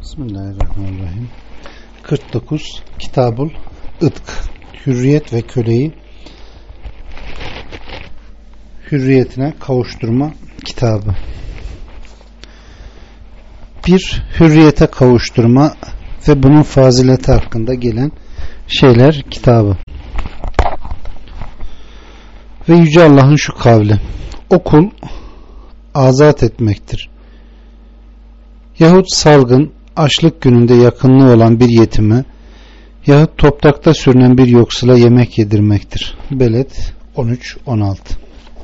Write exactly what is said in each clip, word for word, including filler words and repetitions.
Bismillahirrahmanirrahim. kırk dokuz Kitabul Itk, hürriyet ve köleyi hürriyetine kavuşturma kitabı. Bir, hürriyete kavuşturma ve bunun fazileti hakkında gelen şeyler kitabı. Ve Yüce Allah'ın şu kavli: o kul azat etmektir. Yahut salgın, açlık gününde yakınlığı olan bir yetime yahut toprakta sürünen bir yoksula yemek yedirmektir. Beled on üç on altı.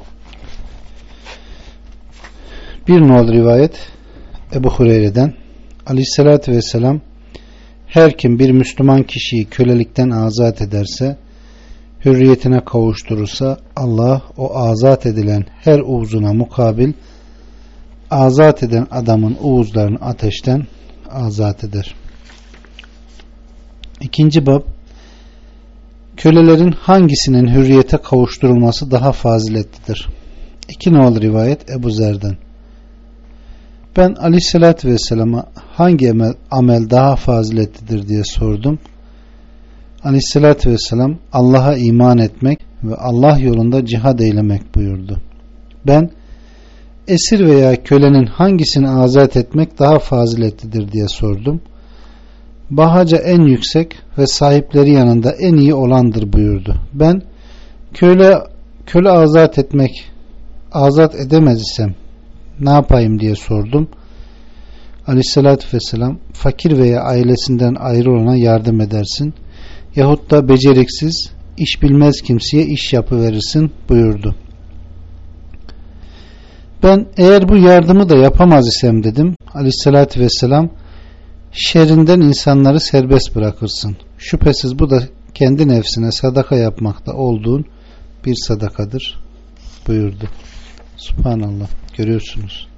Bir nol rivayet Ebu Hureyre'den: Aleyhisselatü Vesselam, her kim bir Müslüman kişiyi kölelikten azat ederse, hürriyetine kavuşturursa, Allah o azat edilen her uzuna mukabil azat eden adamın uğuzlarını ateşten azat eder. İkinci bab, kölelerin hangisinin hürriyete kavuşturulması daha faziletlidir? İki nol rivayet Ebu Zer'den: ben Aleyhisselatü Vesselam'a hangi amel, amel daha faziletlidir diye sordum. Aleyhisselatü Vesselam, Allah'a iman etmek ve Allah yolunda cihad eylemek buyurdu. Ben, esir veya kölenin hangisini azat etmek daha faziletlidir diye sordum. Bahaca en yüksek ve sahipleri yanında en iyi olandır buyurdu. Ben, köle köle azat etmek azat edemez isem ne yapayım diye sordum. Aleyhissalatü vesselam, fakir veya ailesinden ayrı olana yardım edersin yahut da beceriksiz, iş bilmez kimseye iş yapıverirsin buyurdu. Ben, eğer bu yardımı da yapamaz isem dedim. Aleyhissalatü vesselam, şerrinden insanları serbest bırakırsın. Şüphesiz bu da kendi nefsine sadaka yapmakta olduğun bir sadakadır buyurdu. Subhanallah. Görüyorsunuz.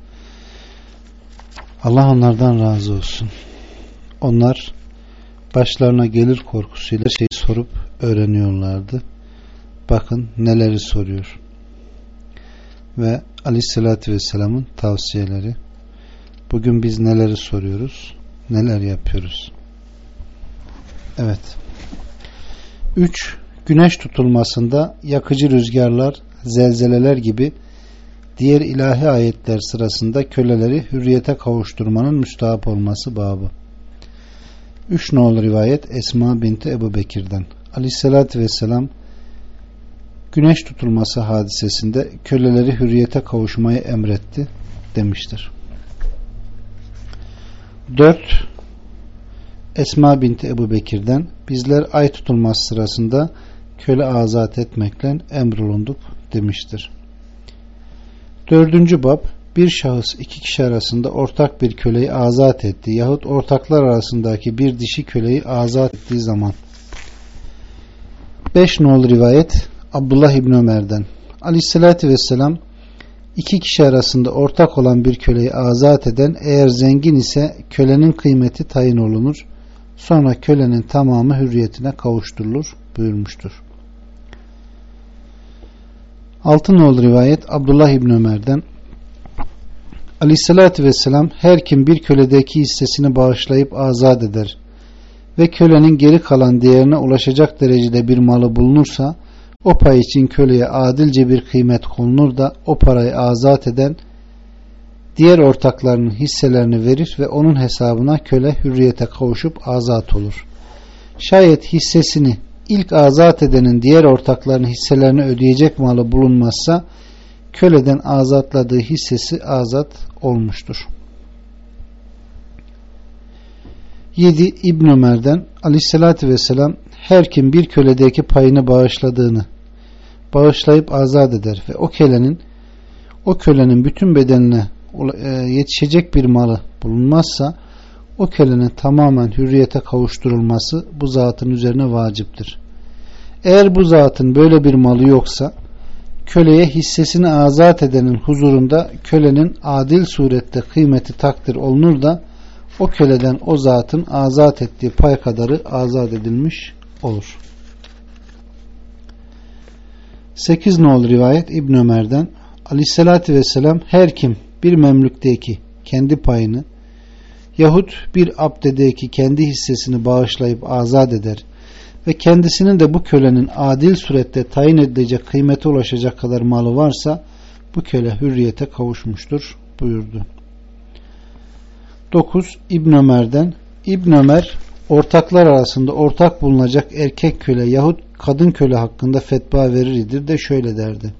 Allah onlardan razı olsun. Onlar başlarına gelir korkusuyla şey sorup öğreniyorlardı. Bakın neleri soruyor. Ve Aleyhisselatü Vesselam'ın tavsiyeleri. Bugün biz neleri soruyoruz, neler yapıyoruz? Evet. Üç, güneş tutulmasında yakıcı rüzgarlar, zelzeleler gibi diğer ilahi ayetler sırasında köleleri hürriyete kavuşturmanın müstahap olması babı. Üç nol rivayet Esma binti Ebu Bekir'den: Aleyhisselatü Vesselam, güneş tutulması hadisesinde köleleri hürriyete kavuşmayı emretti demiştir. Dört, Esma binti Ebu Bekir'den: bizler ay tutulması sırasında köle azat etmekle emrolunduk demiştir. Dördüncü bab, bir şahıs iki kişi arasında ortak bir köleyi azat ettiği yahut ortaklar arasındaki bir dişi köleyi azat ettiği zaman. Beş nol rivayet Abdullah İbni Ömer'den: Aleyhisselatü Vesselam, iki kişi arasında ortak olan bir köleyi azat eden eğer zengin ise kölenin kıymeti tayin olunur. Sonra kölenin tamamı hürriyetine kavuşturulur buyurmuştur. Altı nol rivayet Abdullah İbni Ömer'den: Aleyhisselatü Vesselam, her kim bir köledeki hissesini bağışlayıp azat eder ve kölenin geri kalan değerine ulaşacak derecede bir malı bulunursa, o pay için köleye adilce bir kıymet konulur da o parayı azat eden diğer ortaklarının hisselerini verir ve onun hesabına köle hürriyete kavuşup azat olur. Şayet hissesini ilk azat edenin diğer ortaklarının hisselerini ödeyecek malı bulunmazsa, köleden azatladığı hissesi azat olmuştur. Yedi İbn Ömer'den: Aleyhissalatü Vesselam, her kim bir köledeki payını bağışladığını bağışlayıp azat eder ve o kölenin o kölenin bütün bedenine yetişecek bir malı bulunmazsa, o kölenin tamamen hürriyete kavuşturulması bu zatın üzerine vaciptir. Eğer bu zatın böyle bir malı yoksa, köleye hissesini azat edenin huzurunda kölenin adil surette kıymeti takdir olunur da o köleden o zatın azat ettiği pay kadarı azat edilmiş olur. Sekiz nol rivayet İbn Ömer'den: Aleyhissalatü Vesselam, her kim bir memlükteki kendi payını yahut bir abdedeki kendi hissesini bağışlayıp azat eder ve kendisinin de bu kölenin adil surette tayin edilecek kıymete ulaşacak kadar malı varsa bu köle hürriyete kavuşmuştur buyurdu. dokuz. İbn Ömer'den İbn Ömer ortaklar arasında ortak bulunacak erkek köle yahut kadın köle hakkında fetva verir idir de şöyle derdi: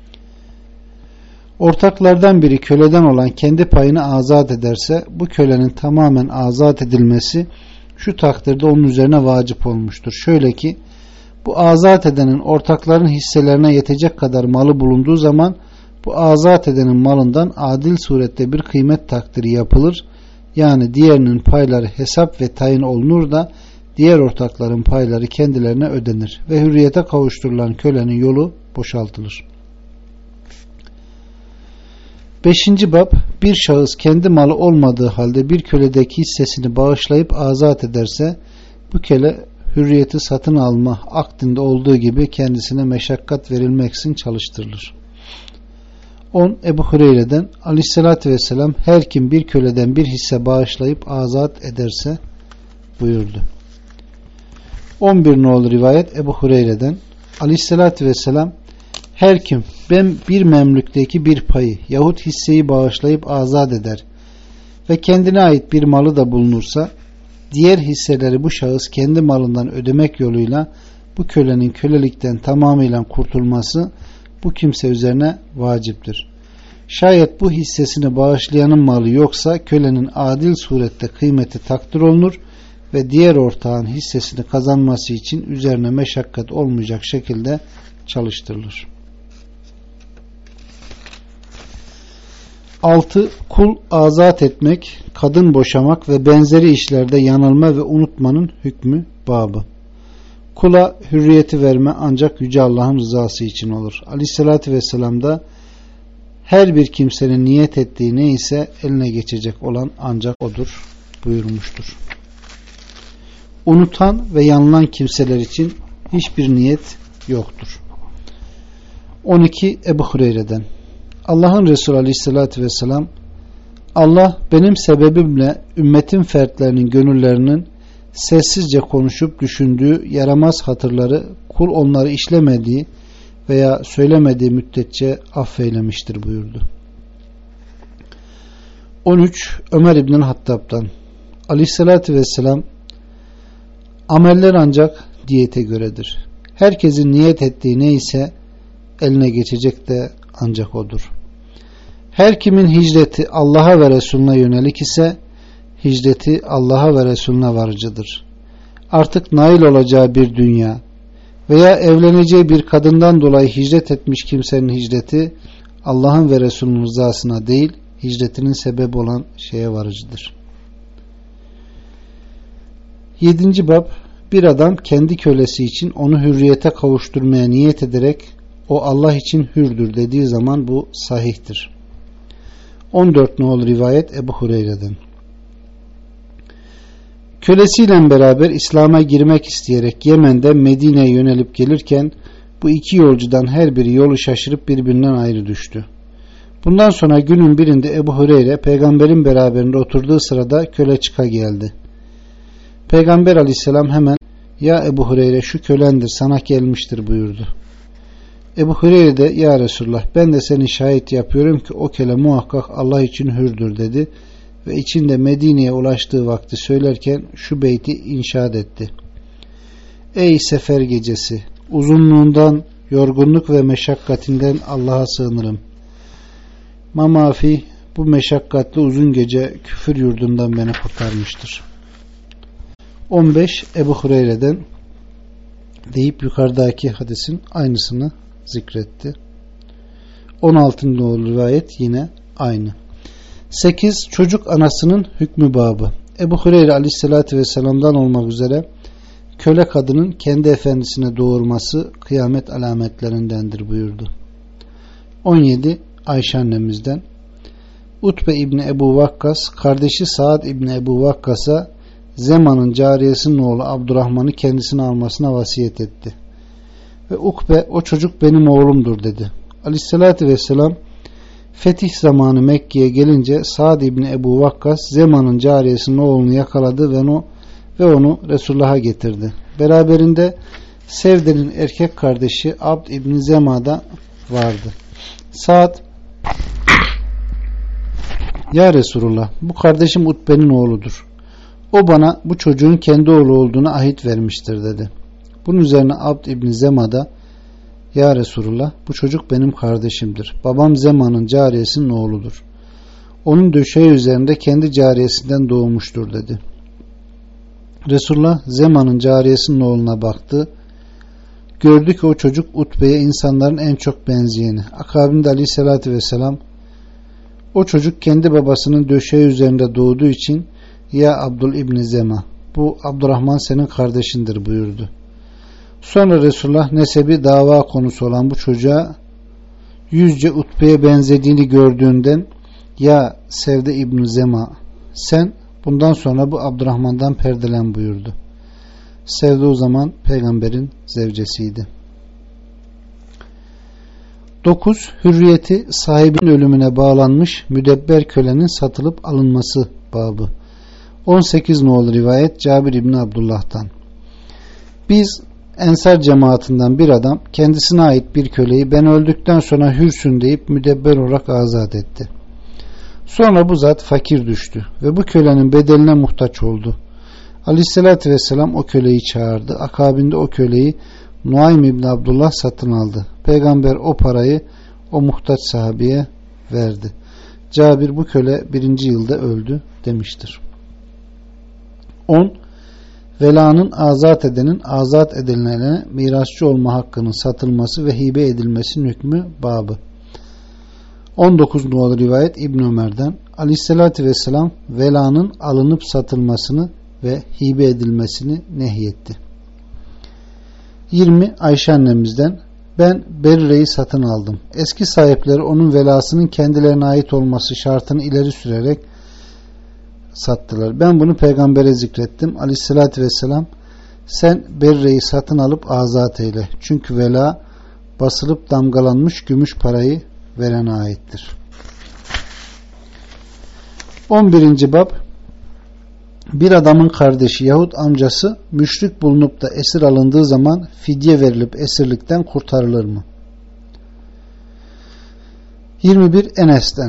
ortaklardan biri köleden olan kendi payını azat ederse bu kölenin tamamen azat edilmesi şu takdirde onun üzerine vacip olmuştur. Şöyle ki bu azat edenin ortakların hisselerine yetecek kadar malı bulunduğu zaman bu azat edenin malından adil surette bir kıymet takdiri yapılır. Yani diğerinin payları hesap ve tayin olunur da diğer ortakların payları kendilerine ödenir ve hürriyete kavuşturulan kölenin yolu boşaltılır. Beşinci bab, bir şahıs kendi malı olmadığı halde bir köledeki hissesini bağışlayıp azat ederse bu köle hürriyeti satın alma akdinde olduğu gibi kendisine meşakkat verilmeksizin çalıştırılır. on. Ebu Hureyre'den Aleyhisselatü Vesselam her kim bir köleden bir hisse bağışlayıp azat ederse buyurdu. on bir nolu rivayet Ebu Hureyre'den Aleyhisselatü Vesselam her kim ben bir memlükteki bir payı yahut hisseyi bağışlayıp azat eder ve kendine ait bir malı da bulunursa diğer hisseleri bu şahıs kendi malından ödemek yoluyla bu kölenin kölelikten tamamıyla kurtulması bu kimse üzerine vaciptir. Şayet bu hissesini bağışlayanın malı yoksa kölenin adil surette kıymeti takdir olunur ve diğer ortağın hissesini kazanması için üzerine meşakkat olmayacak şekilde çalıştırılır. altı. Kul azat etmek, kadın boşamak ve benzeri işlerde yanılma ve unutmanın hükmü babı. Kula hürriyeti verme ancak Yüce Allah'ın rızası için olur. Aleyhissalatü Vesselam da her bir kimsenin niyet ettiği neyse eline geçecek olan ancak odur buyurmuştur. Unutan ve yanılan kimseler için hiçbir niyet yoktur. on iki. Ebu Hureyre'den Allah'ın Resulü Aleyhisselatü Vesselam Allah benim sebebimle ümmetin fertlerinin gönüllerinin sessizce konuşup düşündüğü yaramaz hatırları kul onları işlemediği veya söylemediği müddetçe affeylemiştir buyurdu. on üç. Ömer İbn Hattab'dan Aleyhisselatü Vesselam ameller ancak diyete göredir. Herkesin niyet ettiği neyse eline geçecek de ancak odur. Her kimin hicreti Allah'a ve Resulüne yönelik ise hicreti Allah'a ve Resulüne varıcıdır. Artık nail olacağı bir dünya veya evleneceği bir kadından dolayı hicret etmiş kimsenin hicreti Allah'ın ve Resulünün rızasına değil, hicretinin sebebi olan şeye varıcıdır. yedinci bab, bir adam kendi kölesi için onu hürriyete kavuşturmaya niyet ederek o Allah için hürdür dediği zaman bu sahihtir. on dört nolu rivayet Ebu Hureyre'den kölesiyle beraber İslam'a girmek isteyerek Yemen'den Medine'ye yönelip gelirken bu iki yolcudan her biri yolu şaşırıp birbirinden ayrı düştü. Bundan sonra günün birinde Ebu Hureyre peygamberin beraberinde oturduğu sırada köle çıka geldi. Peygamber aleyhisselam hemen ya Ebu Hureyre şu kölendir sana gelmiştir buyurdu. Ebu Hureyre de ya Resulullah ben de seni şahit yapıyorum ki o köle muhakkak Allah için hürdür dedi ve içinde Medine'ye ulaştığı vakti söylerken şu beyti inşaat etti. Ey sefer gecesi, uzunluğundan, yorgunluk ve meşakkatinden Allah'a sığınırım. Mamafi bu meşakkatli uzun gece küfür yurdundan beni kurtarmıştır. on beş Ebu Hureyre'den deyip yukarıdaki hadisin aynısını zikretti. on altıncı rivayet yine aynı. sekiz Çocuk anasının hükmü babı. Ebu Hureyre aleyhissalatü vesselam'dan olmak üzere köle kadının kendi efendisine doğurması kıyamet alametlerindendir buyurdu. on yedi Ayşe annemizden Utbe İbni Ebu Vakkas kardeşi Saad İbni Ebu Vakkas'a Zeman'ın cariyesinin oğlu Abdurrahman'ı kendisine almasına vasiyet etti. Ve Ukbe o çocuk benim oğlumdur dedi. Aleyhissalatü vesselam Fetih zamanı Mekke'ye gelince Sa'd İbni Ebu Vakkas Zema'nın cariyesinin oğlunu yakaladı ve onu, ve onu Resulullah'a getirdi. Beraberinde Sevde'nin erkek kardeşi Abd İbni Zema da vardı. Sa'd, "Ya Resulullah, bu kardeşim Utbe'nin oğludur. O bana bu çocuğun kendi oğlu olduğunu ahit vermiştir" dedi. Bunun üzerine Abd İbni Zema da, "Ya Resulullah, bu çocuk benim kardeşimdir. Babam Zema'nın cariyesinin oğludur. Onun döşeği üzerinde kendi cariyesinden doğmuştur" dedi. Resulullah Zema'nın cariyesinin oğluna baktı. Gördü ki o çocuk Utbe'ye insanların en çok benzeyeni. Akabinde Aleyhisselatü Vesselam, "O çocuk kendi babasının döşeği üzerinde doğduğu için ya Abdül İbni Zema, bu Abdurrahman senin kardeşindir" buyurdu. Sonra Resulullah nesebi dava konusu olan bu çocuğa yüzce Utbe'ye benzediğini gördüğünden, "Ya Sevde İbni Zema, sen bundan sonra bu Abdurrahman'dan perdelen" buyurdu. Sevde o zaman peygamberin zevcesiydi. dokuz. Hürriyeti sahibinin ölümüne bağlanmış müdebber kölenin satılıp alınması babı. on sekiz nolu rivayet Cabir İbni Abdullah'tan. Biz Ensar cemaatinden bir adam kendisine ait bir köleyi ben öldükten sonra hürsün deyip müdebber olarak azat etti. Sonra bu zat fakir düştü ve bu kölenin bedeline muhtaç oldu. Aleyhissalatü vesselam o köleyi çağırdı. Akabinde o köleyi Nuaym İbni Abdullah satın aldı. Peygamber o parayı o muhtaç sahabeye verdi. Cabir, bu köle birinci yılda öldü demiştir. on. Velanın azat edenin azat edilene mirasçı olma hakkının satılması ve hibe edilmesinin hükmü babı. on dokuz numaralı rivayet İbn Ömer'den. Aleyhissalatü vesselam velanın alınıp satılmasını ve hibe edilmesini nehyetti. yirmi. Ayşe annemizden, ben Berre'yi satın aldım. Eski sahipleri onun velasının kendilerine ait olması şartını ileri sürerek sattılar. Ben bunu peygambere zikrettim. Aleyhissalatü vesselam, sen Berre'yi satın alıp azat eyle. Çünkü vela basılıp damgalanmış gümüş parayı verene aittir. on birinci bab. Bir adamın kardeşi yahut amcası müşrik bulunup da esir alındığı zaman fidye verilip esirlikten kurtarılır mı? yirmi bir. Enes'ten.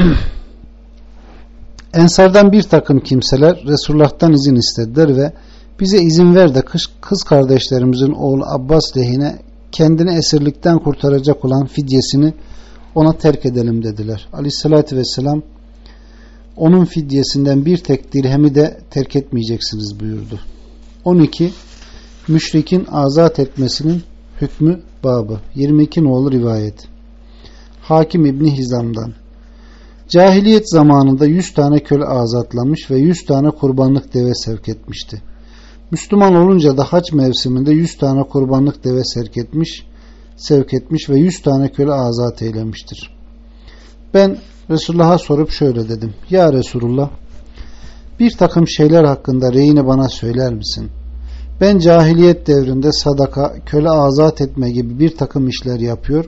Ensardan bir takım kimseler Resulullah'tan izin istediler ve bize izin ver de kız kardeşlerimizin oğlu Abbas lehine kendini esirlikten kurtaracak olan fidyesini ona terk edelim dediler. Aleyhissalatü vesselam, onun fidyesinden bir tek dirhemi de terk etmeyeceksiniz buyurdu. on iki. Müşrikin azat etmesinin hükmü babı. yirmi iki nolu rivayet. Hakim İbni Hizam'dan. Cahiliyet zamanında yüz tane köle azatlamış ve yüz tane kurbanlık deve sevk etmişti. Müslüman olunca da hac mevsiminde yüz tane kurbanlık deve sevk etmiş, sevk etmiş ve yüz tane köle azat eylemiştir. Ben Resulullah'a sorup şöyle dedim. Ya Resulullah, bir takım şeyler hakkında reyini bana söyler misin? Ben cahiliyet devrinde sadaka, köle azat etme gibi bir takım işler yapıyor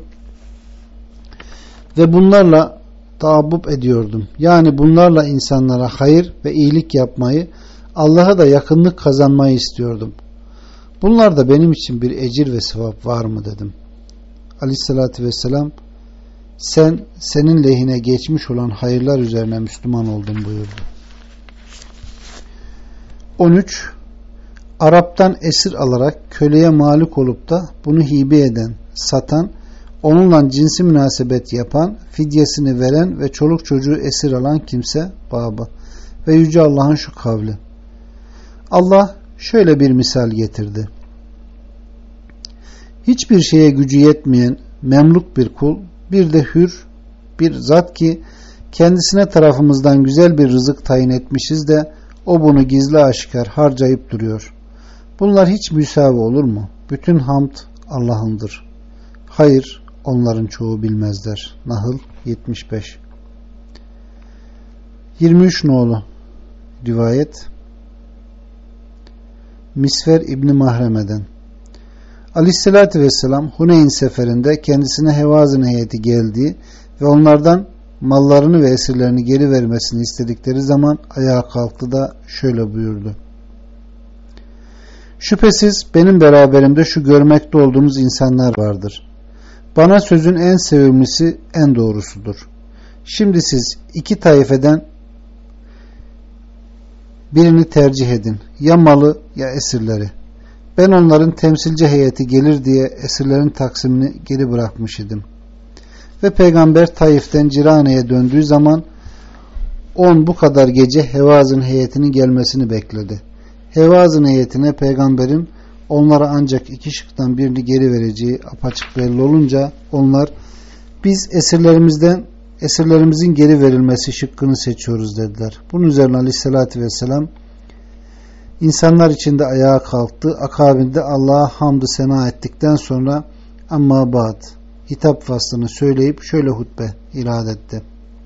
ve bunlarla taabbub ediyordum. Yani bunlarla insanlara hayır ve iyilik yapmayı, Allah'a da yakınlık kazanmayı istiyordum. Bunlarda benim için bir ecir ve sevap var mı dedim. Aleyhissalatü vesselam, sen senin lehine geçmiş olan hayırlar üzerine Müslüman oldun buyurdu. on üç. Arap'tan esir alarak köleye malik olup da bunu hibe eden, satan, onunla cinsi münasebet yapan, fidyesini veren ve çoluk çocuğu esir alan kimse babı. Ve Yüce Allah'ın şu kavli. Allah şöyle bir misal getirdi. Hiçbir şeye gücü yetmeyen memluk bir kul, bir de hür bir zat ki kendisine tarafımızdan güzel bir rızık tayin etmişiz de o bunu gizli aşikar harcayıp duruyor. Bunlar hiç müsavi olur mu? Bütün hamd Allah'ındır. Hayır, onların çoğu bilmezler. Nahl yetmiş beş. yirmi üç nolu rivayet Misver İbni Mahreme'den. Aleyhissalatü vesselam Huneyn seferinde kendisine Hevazin heyeti geldiği ve onlardan mallarını ve esirlerini geri vermesini istedikleri zaman ayağa kalktı da şöyle buyurdu: şüphesiz benim beraberimde şu görmekte olduğunuz insanlar vardır. Bana sözün en sevimlisi, en doğrusudur. Şimdi siz iki taifeden birini tercih edin. Ya malı ya esirleri. Ben onların temsilci heyeti gelir diye esirlerin taksimini geri bırakmış idim. Ve Peygamber Taif'ten Cirane'ye döndüğü zaman on bu kadar gece Hevaz'ın heyetinin gelmesini bekledi. Hevaz'ın heyetine Peygamberin onlara ancak iki şıktan birini geri vereceği apaçık belli olunca onlar biz esirlerimizden esirlerimizin geri verilmesi şıkkını seçiyoruz dediler. Bunun üzerine Aleyhisselatü Vesselam insanlar içinde ayağa kalktı. Akabinde Allah'a hamdü sena ettikten sonra amma ba'd hitap faslını söyleyip şöyle hutbe irad etti.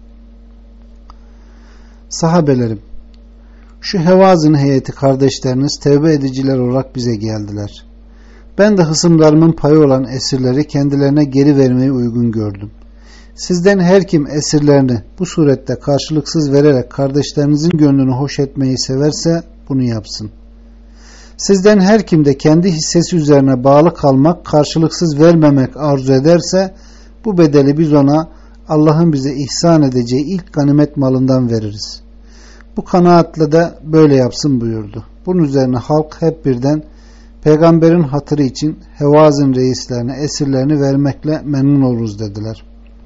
Sahabelerim, şu Hevaz'ın heyeti kardeşleriniz tevbe ediciler olarak bize geldiler. Ben de hısımlarımın payı olan esirleri kendilerine geri vermeyi uygun gördüm. Sizden her kim esirlerini bu surette karşılıksız vererek kardeşlerinizin gönlünü hoş etmeyi severse bunu yapsın. Sizden her kim de kendi hissesi üzerine bağlı kalmak, karşılıksız vermemek arzu ederse bu bedeli biz ona Allah'ın bize ihsan edeceği ilk ganimet malından veririz. Bu kanaatle de böyle yapsın buyurdu. Bunun üzerine halk hep birden Peygamberin hatırı için Hevaz'ın reislerine esirlerini vermekle memnun oluruz dediler.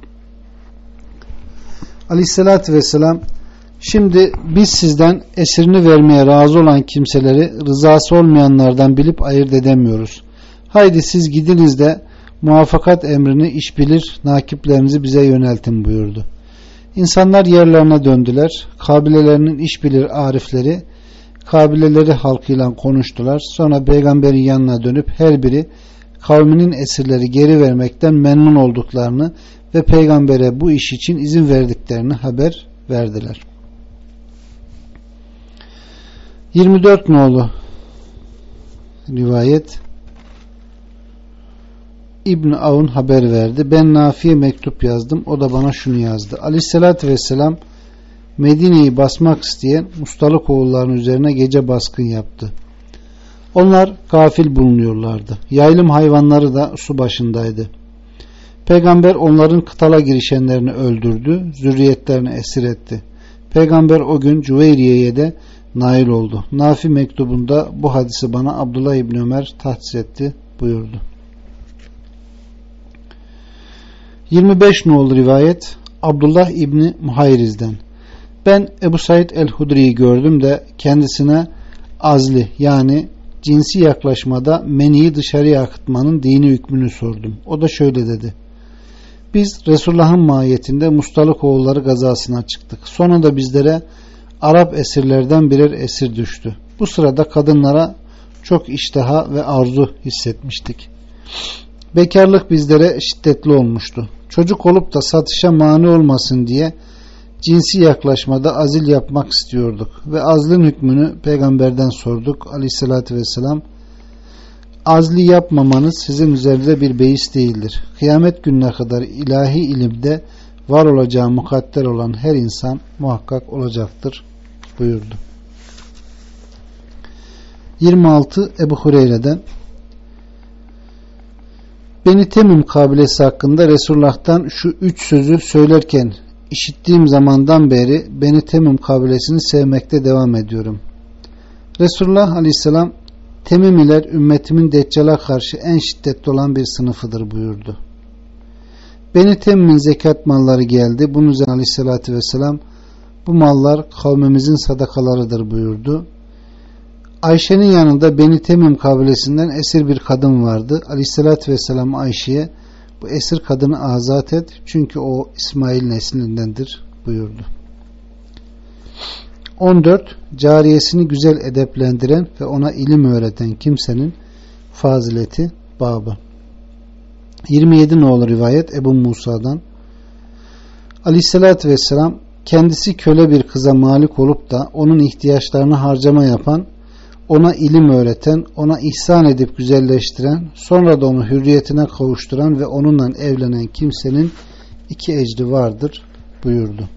Aleyhissalatü vesselam, şimdi biz sizden esirini vermeye razı olan kimseleri rızası olmayanlardan bilip ayırt edemiyoruz. Haydi siz gidiniz de muvaffakat emrini iş bilir nakiplerinizi bize yöneltin buyurdu. İnsanlar yerlerine döndüler. Kabilelerinin iş bilir arifleri kabileleri halkıyla konuştular. Sonra peygamberin yanına dönüp her biri kavminin esirleri geri vermekten memnun olduklarını ve peygambere bu iş için izin verdiklerini haber verdiler. yirmi dört nolu rivayet İbn Avun haber verdi. Ben Nafi'ye mektup yazdım. O da bana şunu yazdı. Aleyhissalatü vesselam Medine'yi basmak isteyen Mustalık oğullarının üzerine gece baskın yaptı. Onlar gafil bulunuyorlardı. Yaylım hayvanları da su başındaydı. Peygamber onların kıtala girişenlerini öldürdü. Zürriyetlerini esir etti. Peygamber o gün Cüveyriye'ye de nail oldu. Nafi mektubunda bu hadisi bana Abdullah İbni Ömer tahsis etti buyurdu. yirmi beş nolu rivayet Abdullah İbni Muhayriz'den. Ben Ebu Said el-Hudri'yi gördüm de kendisine azli yani cinsi yaklaşmada meniyi dışarıya akıtmanın dini hükmünü sordum. O da şöyle dedi. Biz Resulullah'ın mahiyetinde Mustalık oğulları gazasına çıktık. Sonra da bizlere Arap esirlerden birer esir düştü. Bu sırada kadınlara çok iştaha ve arzu hissetmiştik. Bekarlık bizlere şiddetli olmuştu. Çocuk olup da satışa mani olmasın diye cinsi yaklaşmada azil yapmak istiyorduk. Ve azlın hükmünü peygamberden sorduk. Aleyhissalatü vesselam, azli yapmamanız sizin üzerinde bir beis değildir. Kıyamet gününe kadar ilahi ilimde var olacağı mukadder olan her insan muhakkak olacaktır buyurdu. yirmi altı Ebu Hureyre'den Beni Temim kabilesi hakkında Resulullah'tan şu üç sözü söylerken işittiğim zamandan beri Beni Temim kabilesini sevmekte devam ediyorum. Resulullah Aleyhisselam Temimiler ümmetimin Deccal'a karşı en şiddetli olan bir sınıfıdır buyurdu. Beni Temim'in zekat malları geldi. Bunun üzerine Aleyhisselatü Vesselam bu mallar kavmimizin sadakalarıdır buyurdu. Ayşe'nin yanında Beni Temim kabilesinden esir bir kadın vardı. Aleyhissalatü vesselam Ayşe'ye bu esir kadını azat et çünkü o İsmail neslindendir buyurdu. on dört Cariyesini güzel edeplendiren ve ona ilim öğreten kimsenin fazileti babı. yirmi yedi nolu rivayet Ebu Musa'dan. Aleyhissalatü vesselam kendisi köle bir kıza malik olup da onun ihtiyaçlarını harcama yapan, ona ilim öğreten, ona ihsan edip güzelleştiren, sonra da onu hürriyetine kavuşturan ve onunla evlenen kimsenin iki ecri vardır buyurdu.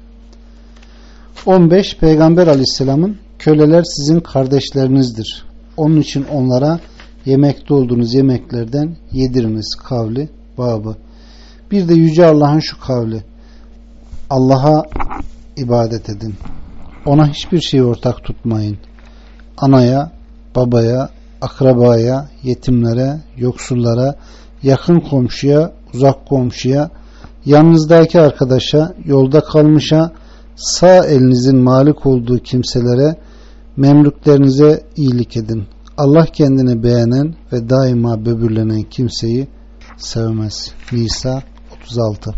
on beş Peygamber Aleyhisselam'ın köleler sizin kardeşlerinizdir. Onun için onlara yemekte olduğunuz yemeklerden yediriniz kavli babı. Bir de Yüce Allah'ın şu kavli: Allah'a ibadet edin. Ona hiçbir şey ortak tutmayın. Anaya, babaya, akrabaya, yetimlere, yoksullara, yakın komşuya, uzak komşuya, yanınızdaki arkadaşa, yolda kalmışa, sağ elinizin malik olduğu kimselere, memlüklerinize iyilik edin. Allah kendini beğenen ve daima böbürlenen kimseyi sevmez. Nisa otuz altı.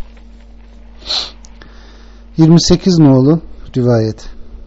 yirmi sekiz nolu rivayet.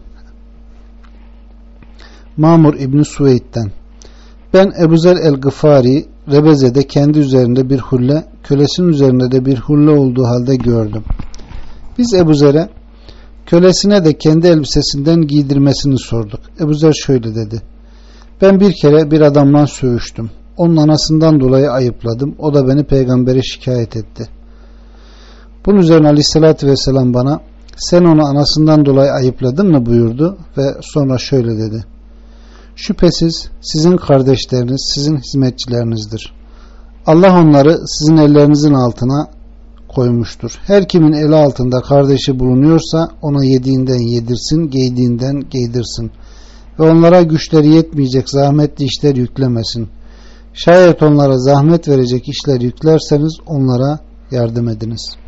Mamur İbni Suveyd'den: ben Ebu Zer el-Gıfari Rebeze'de kendi üzerinde bir hulle, kölesinin üzerinde de bir hulle olduğu halde gördüm. Biz Ebu Zer'e kölesine de kendi elbisesinden giydirmesini sorduk. Ebu Zer şöyle dedi: ben bir kere bir adamla söğüştüm. Onun anasından dolayı ayıpladım. O da beni peygambere şikayet etti. Bunun üzerine Aleyhisselatü Vesselam bana sen onu anasından dolayı ayıpladın mı buyurdu ve sonra şöyle dedi: şüphesiz sizin kardeşleriniz sizin hizmetçilerinizdir. Allah onları sizin ellerinizin altına koymuştur. Her kimin eli altında kardeşi bulunuyorsa ona yediğinden yedirsin, giydiğinden giydirsin ve onlara güçleri yetmeyecek zahmetli işler yüklemesin. Şayet onlara zahmet verecek işler yüklerseniz onlara yardım ediniz.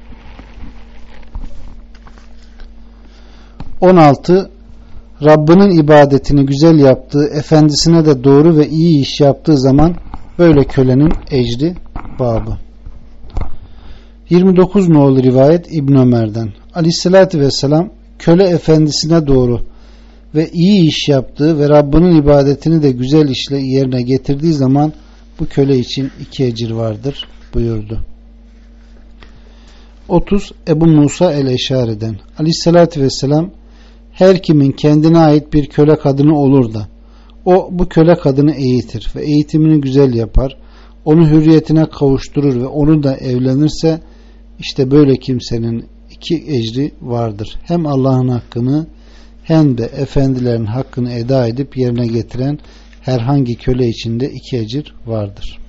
on altı Rabbinin ibadetini güzel yaptığı, efendisine de doğru ve iyi iş yaptığı zaman böyle kölenin ecri babı. yirmi dokuz nolu rivayet İbn Ömer'den: Aleyhissalatü vesselam köle efendisine doğru ve iyi iş yaptığı ve Rabbinin ibadetini de güzel işle yerine getirdiği zaman bu köle için iki ecir vardır buyurdu. otuz Ebu Musa el-Eşari'den: Aleyhissalatü vesselam her kimin kendine ait bir köle kadını olur da o bu köle kadını eğitir ve eğitimini güzel yapar, onu hürriyetine kavuşturur ve onu da evlenirse işte böyle kimsenin iki ecri vardır. Hem Allah'ın hakkını hem de efendilerin hakkını eda edip yerine getiren herhangi köle içinde iki ecir vardır.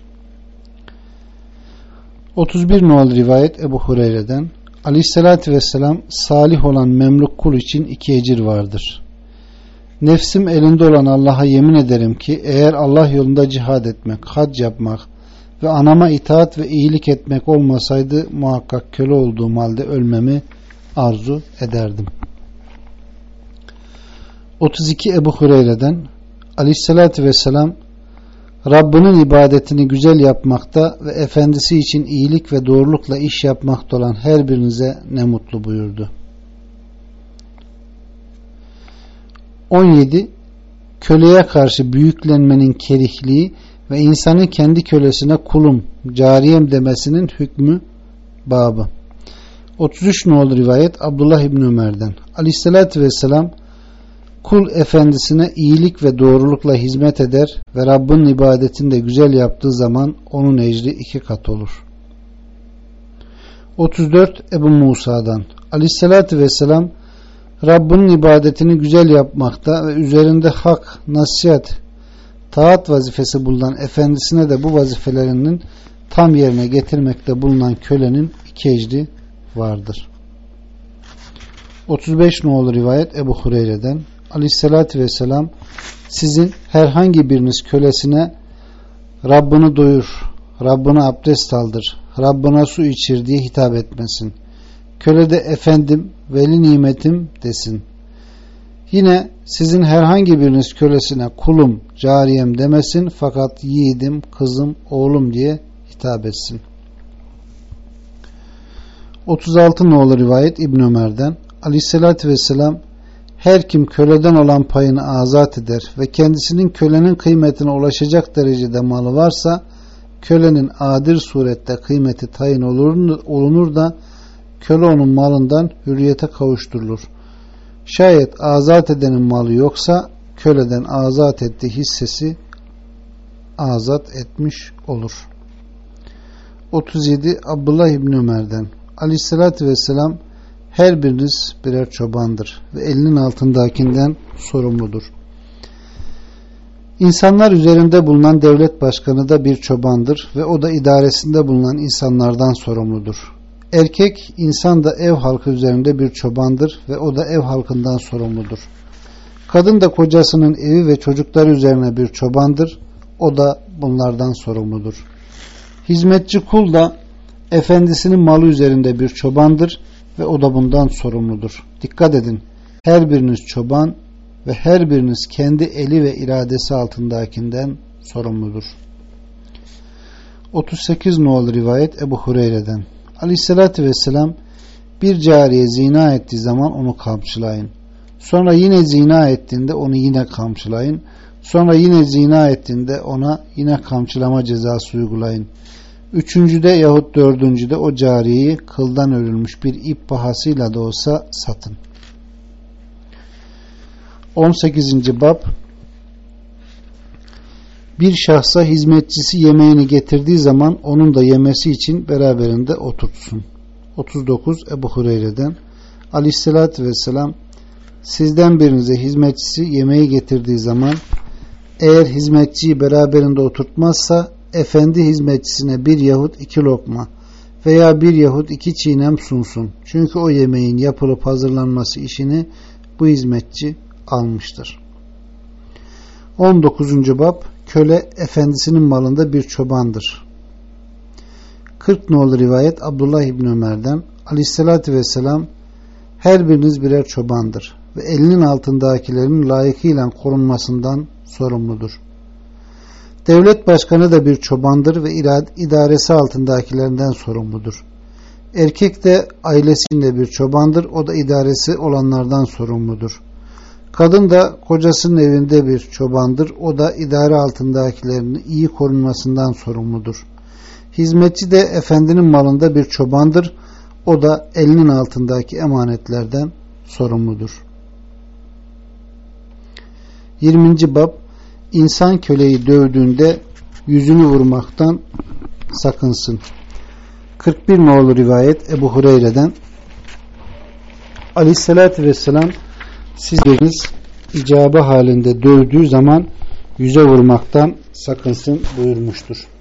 otuz bir nol rivayet Ebu Hureyre'den: Aleyhissalatü vesselam salih olan memluk kul için iki ecir vardır. Nefsim elinde olan Allah'a yemin ederim ki eğer Allah yolunda cihad etmek, hac yapmak ve anama itaat ve iyilik etmek olmasaydı muhakkak köle olduğum halde ölmemi arzu ederdim. otuz iki Ebu Hureyre'den: Aleyhissalatü vesselam Rabbinin ibadetini güzel yapmakta ve efendisi için iyilik ve doğrulukla iş yapmakta olan her birinize ne mutlu buyurdu. on yedi Köleye karşı büyüklenmenin kerihliği ve insanın kendi kölesine kulum, cariyem demesinin hükmü babı. otuz üç nolu rivayet Abdullah İbni Ömer'den: Aleyhissalatü vesselam kul efendisine iyilik ve doğrulukla hizmet eder ve Rabbin ibadetini de güzel yaptığı zaman onun ecri iki kat olur. otuz dört Ebu Musa'dan: Aleyhissalatü vesselam Rabbinin ibadetini güzel yapmakta ve üzerinde hak, nasihat, taat vazifesi bulunan efendisine de bu vazifelerinin tam yerine getirmekte bulunan kölenin iki ecri vardır. otuz beş nolu rivayet Ebu Hureyre'den: Aleyhissalatü vesselam sizin herhangi biriniz kölesine Rabbini doyur, Rabbine abdest aldır, Rabbine su içir diye hitap etmesin. Köle de efendim, veli nimetim desin. Yine sizin herhangi biriniz kölesine kulum, cariyem demesin fakat yiğidim, kızım, oğlum diye hitap etsin. otuz altı nolu rivayet İbn Ömer'den: Aleyhissalatü vesselam her kim köleden olan payını azat eder ve kendisinin kölenin kıymetine ulaşacak derecede malı varsa kölenin adil surette kıymeti tayin olunur da köle onun malından hürriyete kavuşturulur. Şayet azat edenin malı yoksa köleden azat ettiği hissesi azat etmiş olur. otuz yedi Abdullah İbni Ömer'den: Aleyhissalatü vesselam Her biriniz birer çobandır ve elinin altındakinden sorumludur. İnsanlar üzerinde bulunan devlet başkanı da bir çobandır ve o da idaresinde bulunan insanlardan sorumludur. Erkek insan da ev halkı üzerinde bir çobandır ve o da ev halkından sorumludur. Kadın da kocasının evi ve çocukları üzerine bir çobandır, o da bunlardan sorumludur. Hizmetçi kul da efendisinin malı üzerinde bir çobandır ve o da bundan sorumludur. Dikkat edin, her biriniz çoban ve her biriniz kendi eli ve iradesi altındakinden sorumludur. otuz sekiz nolu rivayet Ebu Hureyre'den. Aleyhissalatü vesselam, bir cariye zina ettiği zaman onu kamçılayın. Sonra yine zina ettiğinde onu yine kamçılayın. Sonra yine zina ettiğinde ona yine kamçılama cezası uygulayın. Üçüncüde yahut dördüncüde o cariyeyi kıldan örülmüş bir ip pahasıyla da olsa satın. on sekizinci bab. Bir şahsa hizmetçisi yemeğini getirdiği zaman onun da yemesi için beraberinde oturtsun. otuz dokuz Ebu Hureyre'den. Aleyhissalatü vesselam, sizden birinize hizmetçisi yemeği getirdiği zaman eğer hizmetçiyi beraberinde oturtmazsa efendi hizmetçisine bir yahut iki lokma veya bir yahut iki çiğnem sunsun. Çünkü o yemeğin yapılıp hazırlanması işini bu hizmetçi almıştır. on dokuzuncu bab. Köle efendisinin malında bir çobandır. kırk nolu rivayet Abdullah İbni Ömer'den. Aleyhissalatü vesselam, her biriniz birer çobandır ve elinin altındakilerin layıkıyla korunmasından sorumludur. Devlet başkanı da bir çobandır ve idaresi altındakilerinden sorumludur. Erkek de ailesinde bir çobandır, o da idaresi olanlardan sorumludur. Kadın da kocasının evinde bir çobandır, o da idare altındakilerinin iyi korunmasından sorumludur. Hizmetçi de efendinin malında bir çobandır, o da elinin altındaki emanetlerden sorumludur. yirminci bab. İnsan köleyi dövdüğünde yüzünü vurmaktan sakınsın. kırk bir nolu rivayet Ebu Hureyre'den. Aleyhissalatü vesselam, sizleriniz icabı halinde dövdüğü zaman yüze vurmaktan sakınsın buyurmuştur.